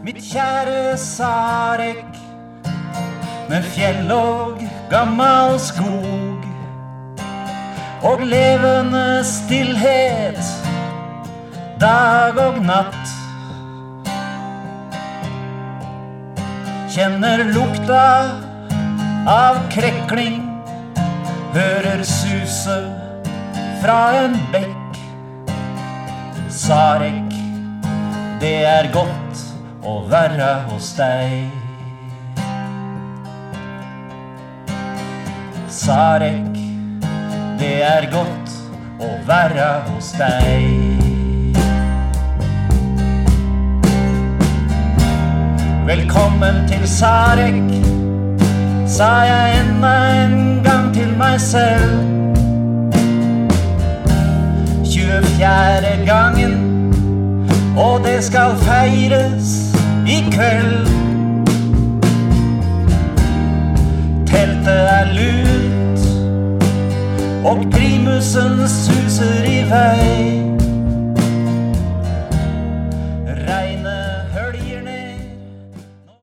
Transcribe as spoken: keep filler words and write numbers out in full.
Mitt kjære Sarek, med fjell og gammel skog og levende stillhet dag og natt. Kjenner lukta av krekling, hører suse fra en bekk. Sarek, det er godt å være hos deg. Sarek, det er godt å være hos deg. Velkommen til Sarek, sa jeg enda en gang til meg selv. tjuefjerde gangen, og det skal feires i kveld. Teltet er lut, og primusen suser i vei.